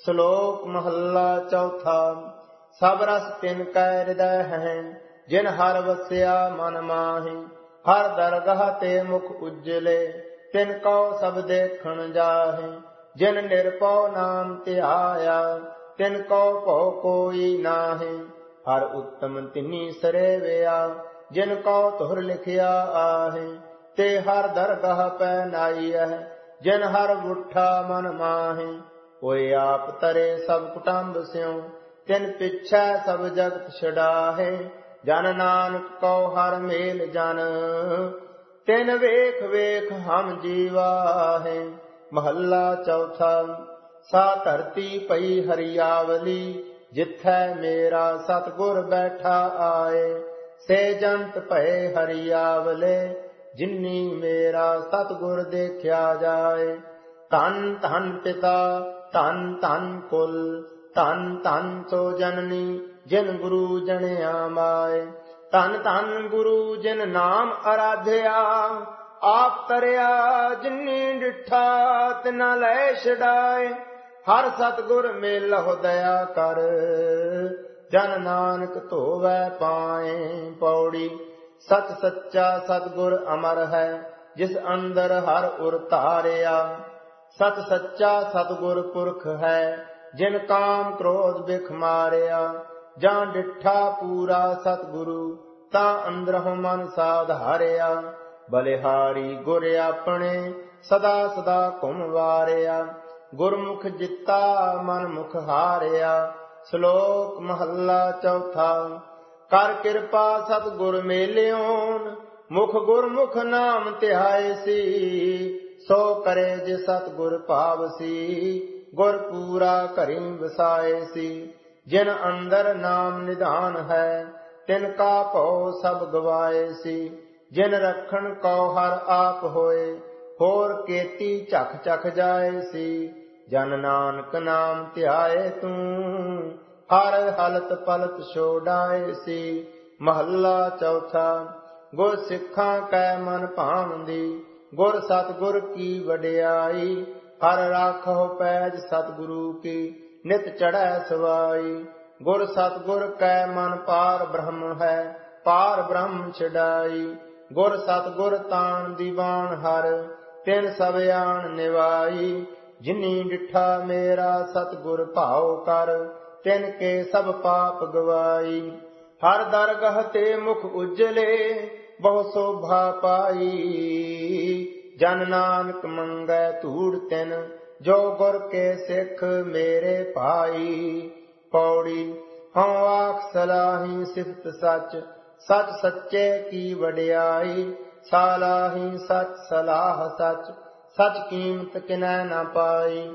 ਸ਼ਲੋਕ ਮਹੱਲਾ ਚੌਥਾ। ਸਭ ਰਸ ਤਿਨ ਕੈ ਹਿਰਦੈ ਹੈ, ਜਿਨ ਹਰਿ ਵਸਿਆ ਮਨ ਮਾਹਿ। ਹਰ ਦਰਗਹ ਤੇ ਮੁਖ ਉਜਲੇ, ਤਿਨ ਕਉ ਸਭ ਦੇਖਣ ਜਾਹਿ। ਜਿਨ ਨਿਰਭਉ ਨਾਮ ਧਿਆਇਆ, ਤਿਨ ਕਉ ਭਉ ਕੋਈ ਨਾਹਿ। ਹਰ ਉਤਮ ਤਿਨੀ ਸਰੇਵਿਆ, ਜਿਨ ਕਉ ਧੁਰ ਲਿਖਿਆ ਆਹਿ। ਤੇ ਹਰ ਦਰਗਹ ਪੈ ਨਾਈਐ, ਜਿਨ ਹਰ ਬੁੱਠਾ ਮਨ ਮਾਹਿ। ਹੋਇ ਆਪ ਤਰੇ ਸਭ ਕੁਟੰਬ ਸਿਉ, ਤਿਨ ਪਿਛੈ ਸਭ ਜਗਤ ਛਡਾਹੇ। ਜਨ ਨਾਨਕ ਕਉ ਹਰ ਮੇਲ ਜਨ, ਤਿਨ ਵੇਖ ਵੇਖ ਹਮ ਜੀਵਾਹੇ। ਮਹੱਲਾ ਚੌਥਾ। ਸਾ ਧਰਤੀ ਪਈ ਹਰਿਆਵਲੀ, ਜਿਥੈ ਮੇਰਾ ਸਤਿਗੁਰ ਬੈਠਾ ਆਏ। ਸੇ ਜੰਤ ਭਏ ਹਰਿਆਵਲੇ, ਜਿਨੀ ਮੇਰਾ ਸਤਿਗੁਰ ਦੇਖਿਆ ਜਾਏ। ਧੰਨ ਧੰਨ ਪਿਤਾ ਧੰਨ ਧੰਨ ਕੁਲ, ਧੰਨ ਧੰਨ ਸੋ ਜਨਨੀ, ਜਿਨ ਗੁਰੂ ਜਣਿਆ ਮਾਏ। ਧੰਨ ਧੰਨ ਗੁਰੂ ਜਿਨ ਨਾਮ ਅਰਾਧਿਆ, ਆਪ ਤਰਿਆ ਜਿਨੀ ਡਿਠਾ, ਤਿਨਾ ਲੈ ਛਡਾਏ। ਹਰ ਸਤਿਗੁਰ ਮੇਲਹੁ ਦਇਆ ਕਰ, ਜਨ ਨਾਨਕ ਧੋਵੈ ਪਾਏ। ਪੌੜੀ। ਸਚ ਸੱਚਾ ਸਤਿਗੁਰ ਅਮਰ ਹੈ, ਜਿਸ ਅੰਦਰ ਹਰ ਉਰ ਧਾਰਿਆ। ਸਚ ਸੱਚਾ ਸਤਿਗੁਰ ਪੁਰਖ ਹੈ, ਜਿਨ ਕਾਮ ਕ੍ਰੋਧ ਬਿਖ ਮਾਰਿਆ। ਜਾਂ ਡਿਠਾ ਪੂਰਾ ਸਤਿਗੁਰੂ, ਤਾਂ ਅੰਦਰਹੁ ਮਨ ਸਾਧਾਰਿਆ। ਬਲਿਹਾਰੀ ਗੁਰ ਆਪਣੇ, ਸਦਾ ਸਦਾ ਘੁਮ ਵਾਰਿਆ। ਗੁਰਮੁਖ ਜਿੱਤਾ ਮਨ ਮੁਖ ਹਾਰਿਆ। ਸ਼ਲੋਕ ਮਹੱਲਾ ਚੌਥਾ। ਕਰ ਕਿਰਪਾ ਸਤਿਗੁਰ ਮੇਲਿਓਨ, ਮੁਖ ਗੁਰਮੁਖ ਨਾਮ ਧਿਆਏ ਸੀ। ਸੋ ਕਰੇ ਜੇ ਸਤਿਗੁਰ ਭਾਵਸੀ, ਗੁਰ ਪੂਰਾ ਘਰੀ ਵਸਾਏ ਸੀ। ਜਿਨ ਅੰਦਰ ਨਾਮ ਨਿਧਾਨ ਹੈ, ਤਿਨ ਕਾ ਭਉ ਸਭ ਗਵਾਏ ਸੀ। ਜਿਨ ਰਖਣ ਕਉ ਹਰ ਆਪ ਹੋਏ, ਹੋਰ ਕੇਤੀ ਝਖ ਝਖ ਜਾਏ ਸੀ। ਜਨ ਨਾਨਕ ਨਾਮ ਧਿਆਏ ਤੂੰ, ਹਰ ਹਲਤ ਪਲਤ ਛੋਡਾਏ ਸੀ। ਮਹੱਲਾ ਚੌਥਾ। ਗੁਰ ਸਿੱਖਾਂ ਕੈ ਮਨ ਭਾਵੰਦੀ, ਗੁਰ ਸਤਿਗੁਰ ਕੀ ਵਡਿਆਈ। ਹਰ ਰਾਖਹੁ ਪੈਜ ਸਤਿਗੁਰੂ ਕੀ, ਨਿਤ ਚੜ੍ਹੈ ਸਵਾਈ। ਗੁਰ ਸਤਿਗੁਰ ਕੈ ਮਨ ਪਾਰ ਬ੍ਰਹਮ ਹੈ, ਪਾਰ ਬ੍ਰਹਮ ਛਡਾਈ। ਗੁਰ ਸਤਿਗੁਰ ਤਾਣ ਦੀਵਾਨ ਹਰ, ਤਿਨ ਸਭ ਆਣ ਨਿਵਾਈ। ਜਿਨੀ ਡਿਠਾ ਮੇਰਾ ਸਤਿਗੁਰ ਭਾਉ ਕਰ, ਤਿਨ ਕੇ ਸਭ ਪਾਪ ਗਵਾਈ। ਹਰ ਦਰਗਹ ਤੇ ਮੁਖ ਉਜਲੇ, ਬਹੁ ਸੋਭਾ ਪਾਈ। ਜਨ ਨਾਨਕ ਮੰਗੈ ਧੂੜ ਤਿਨ, ਜੋ ਗੁਰ ਕੇ ਸਿੱਖ ਮੇਰੇ ਭਾਈ। ਪੌੜੀ। ਹਉ ਆਖ ਸਲਾਹੀ ਸਿਫਤ ਸਚ, ਸਚ ਸੱਚੇ ਕੀ ਵਡਿਆਈ। ਸਾਲਾਹੀ ਸਚ ਸਲਾਹ ਸਚ, ਸਚ ਕੀਮਤ ਕਿਨੈ ਨਾ ਪਾਈ।